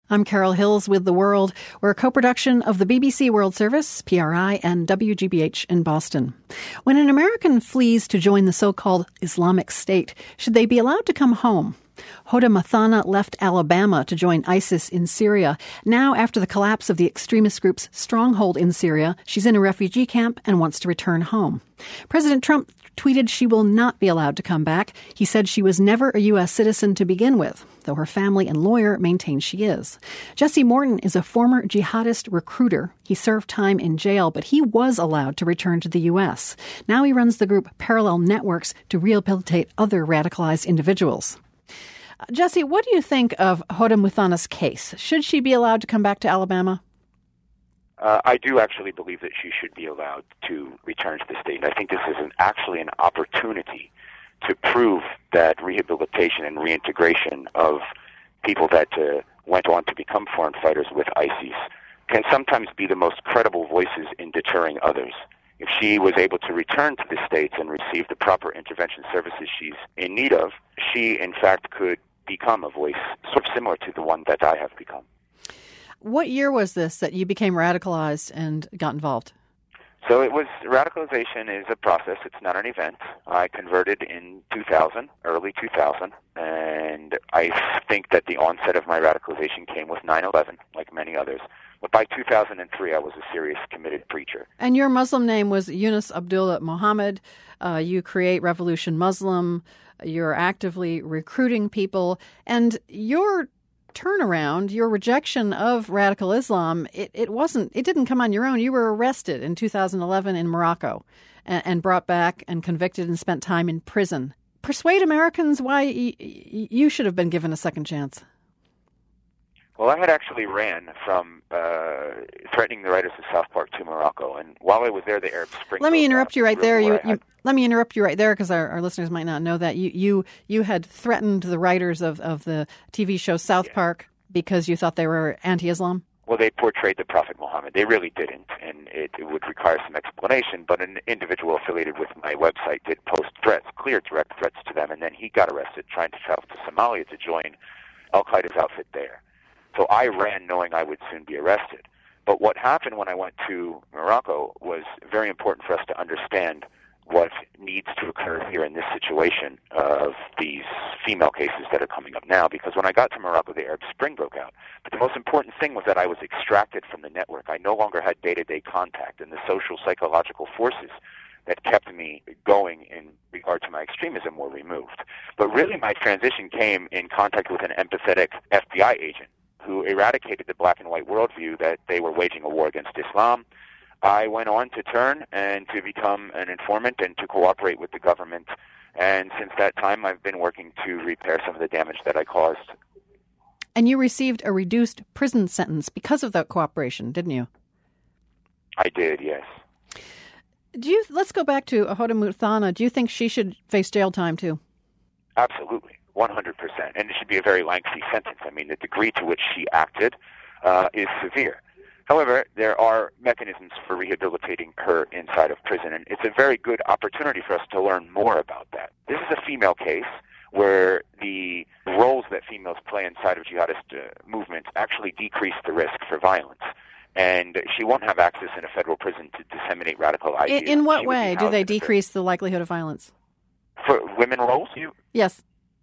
I'm Carol Hills with The World. We're a co-production of the BBC World Service, PRI, and WGBH in Boston. When an American flees to join the so-called Islamic State, should they be allowed to come home? Hoda Muthana left Alabama to join ISIS in Syria. Now, after the collapse of the extremist group's stronghold in Syria, she's in a refugee camp and wants to return home. President Trump tweeted she will not be allowed to come back. He said she was never a U.S. citizen to begin with, though her family and lawyer maintain she is. Jesse Morton is a former jihadist recruiter. He served time in jail, but he was allowed to return to the U.S. Now he runs the group Parallel Networks to rehabilitate other radicalized individuals. Jesse, what do you think of Hoda Muthana's case? Should she be allowed to come back to Alabama? I do actually believe that she should be allowed to return to the state. I think this is actually an opportunity to prove that rehabilitation and reintegration of people that went on to become foreign fighters with ISIS can sometimes be the most credible voices in deterring others. If she was able to return to the States and receive the proper intervention services she's in need of, she, in fact, could become a voice sort of similar to the one that I have become. What year was this that you became radicalized and got involved? So radicalization is a process. It's not an event. I converted in 2000, early 2000, and I think that the onset of my radicalization came with 9/11, like many others. But by 2003, I was a serious, committed preacher. And your Muslim name was Yunus Abdullah Muhammad. You create Revolution Muslim. You're actively recruiting people. And your turnaround, your rejection of radical Islam, it didn't come on your own. You were arrested in 2011 in Morocco and brought back and convicted and spent time in prison. Persuade Americans why you should have been given a second chance. Well, I had actually ran from threatening the writers of South Park to Morocco, and while I was there, the Arab Spring. Let me interrupt you right there. Let me interrupt you right there because our listeners might not know that you had threatened the writers of the TV show South Park because you thought they were anti-Islam. Well, they portrayed the Prophet Muhammad. They really didn't, and it would require some explanation. But an individual affiliated with my website did post threats, clear direct threats to them, and then he got arrested trying to travel to Somalia to join Al-Qaeda's outfit there. So I ran knowing I would soon be arrested. But what happened when I went to Morocco was very important for us to understand what needs to occur here in this situation of these female cases that are coming up now. Because when I got to Morocco, the Arab Spring broke out. But the most important thing was that I was extracted from the network. I no longer had day-to-day contact, and the social, psychological forces that kept me going in regard to my extremism were removed. But really my transition came in contact with an empathetic FBI agent who eradicated the black and white worldview that they were waging a war against Islam. I went on to turn and to become an informant and to cooperate with the government. And since that time, I've been working to repair some of the damage that I caused. And you received a reduced prison sentence because of that cooperation, didn't you? I did, yes. Let's go back to Hoda Muthana. Do you think she should face jail time too? Absolutely. 100%. And it should be a very lengthy sentence. I mean, the degree to which she acted is severe. However, there are mechanisms for rehabilitating her inside of prison, and it's a very good opportunity for us to learn more about that. This is a female case where the roles that females play inside of jihadist movements actually decrease the risk for violence. And she won't have access in a federal prison to disseminate radical ideas. In what way do they decrease the likelihood of violence? For women roles? Yes.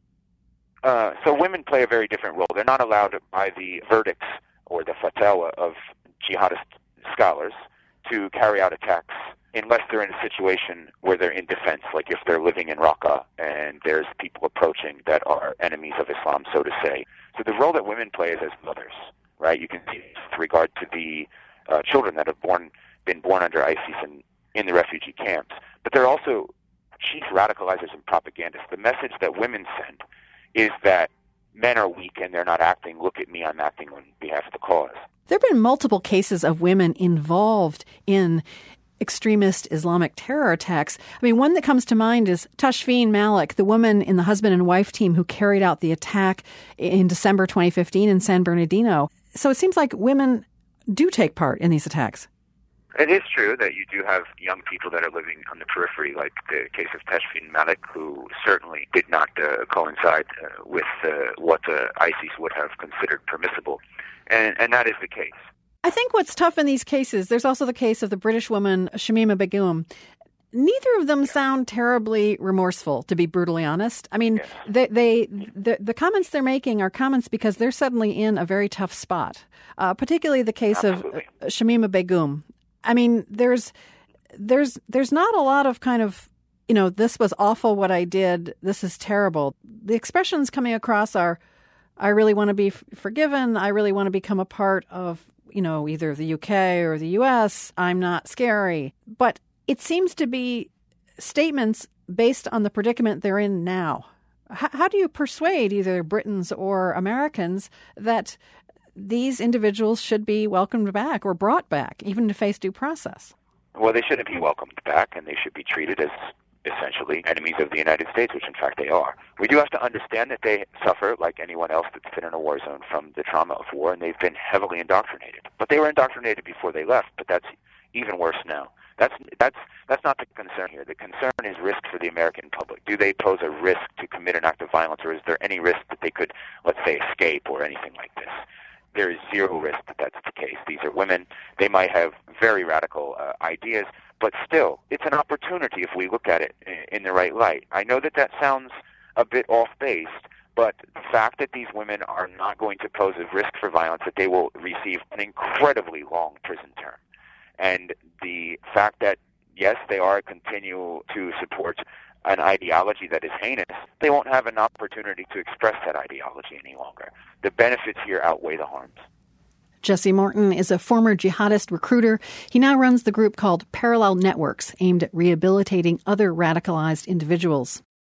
So women play a very different role. They're not allowed by the verdicts or the fatwa of jihadist scholars to carry out attacks unless they're in a situation where they're in defense, like if they're living in Raqqa and there's people approaching that are enemies of Islam, so to say. So the role that women play is as mothers, right? You can see with regard to the children that have been born under ISIS and in the refugee camps. But they're also chief radicalizers and propagandists. The message that women send is that men are weak and they're not acting. Look at me, I'm acting on behalf of the cause. There have been multiple cases of women involved in extremist Islamic terror attacks. I mean, one that comes to mind is Tashfeen Malik, the woman in the husband and wife team who carried out the attack in December 2015 in San Bernardino. So it seems like women do take part in these attacks. It is true that you do have young people that are living on the periphery, like the case of Tashfeen Malik, who certainly did not coincide with what ISIS would have considered permissible. And that is the case. I think what's tough in these cases, there's also the case of the British woman Shamima Begum. Neither of them sound terribly remorseful, to be brutally honest. I mean, yes. The comments they're making are comments because they're suddenly in a very tough spot, particularly the case Absolutely. Of Shamima Begum. I mean, there's not a lot of kind of, this was awful what I did, this is terrible. The expressions coming across are, I really want to be forgiven, I really want to become a part of, either the UK or the US, I'm not scary. But it seems to be statements based on the predicament they're in now. How do you persuade either Britons or Americans that these individuals should be welcomed back or brought back, even to face due process? Well, they shouldn't be welcomed back, and they should be treated as essentially enemies of the United States, which in fact they are. We do have to understand that they suffer, like anyone else that's been in a war zone, from the trauma of war, and they've been heavily indoctrinated. But they were indoctrinated before they left, but that's even worse now. That's not the concern here. The concern is risk for the American public. Do they pose a risk to commit an act of violence, or is there any risk that they could, let's say, escape or anything like this? There is zero risk that that's the case. These are women. They might have very radical ideas, but still, it's an opportunity if we look at it in the right light. I know that sounds a bit off-base, but the fact that these women are not going to pose a risk for violence, that they will receive an incredibly long prison term, and the fact that, yes, they are continue to support an ideology that is heinous, they won't have an opportunity to express that ideology any longer. The benefits here outweigh the harms. Jesse Morton is a former jihadist recruiter. He now runs the group called Parallel Networks, aimed at rehabilitating other radicalized individuals.